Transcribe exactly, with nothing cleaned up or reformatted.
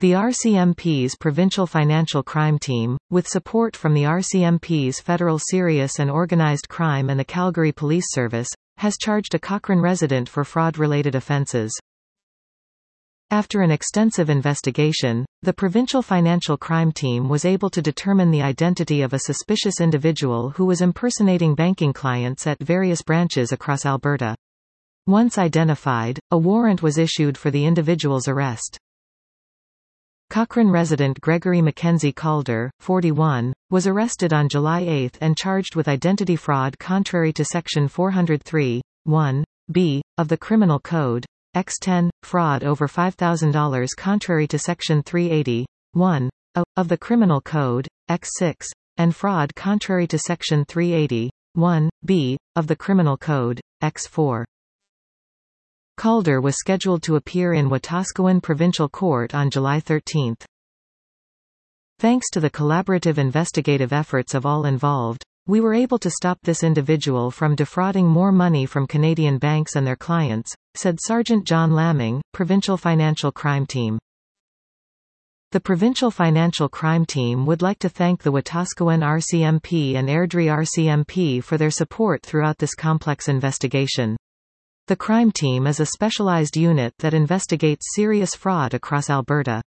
The R C M P's Provincial Financial Crime Team, with support from the R C M P's Federal Serious and Organized Crime and the Calgary Police Service, has charged a Cochrane resident for fraud-related offences. After an extensive investigation, the Provincial Financial Crime Team was able to determine the identity of a suspicious individual who was impersonating banking clients at various branches across Alberta. Once identified, a warrant was issued for the individual's arrest. Cochrane resident Gregory Mackenzie Calder, forty-one, was arrested on July eighth and charged with identity fraud contrary to Section four oh three, one B, of the Criminal Code, by ten, fraud over five thousand dollars contrary to Section three eighty, one A, of the Criminal Code, by six, and fraud contrary to Section three eighty, one B, of the Criminal Code, by four. Calder was scheduled to appear in Wetaskiwin Provincial Court on July thirteenth. Thanks to the collaborative investigative efforts of all involved, we were able to stop this individual from defrauding more money from Canadian banks and their clients, said Sergeant John Lamming, Provincial Financial Crime Team. The Provincial Financial Crime Team would like to thank the Wetaskiwin R C M P and Airdrie R C M P for their support throughout this complex investigation. The crime team is a specialized unit that investigates serious fraud across Alberta.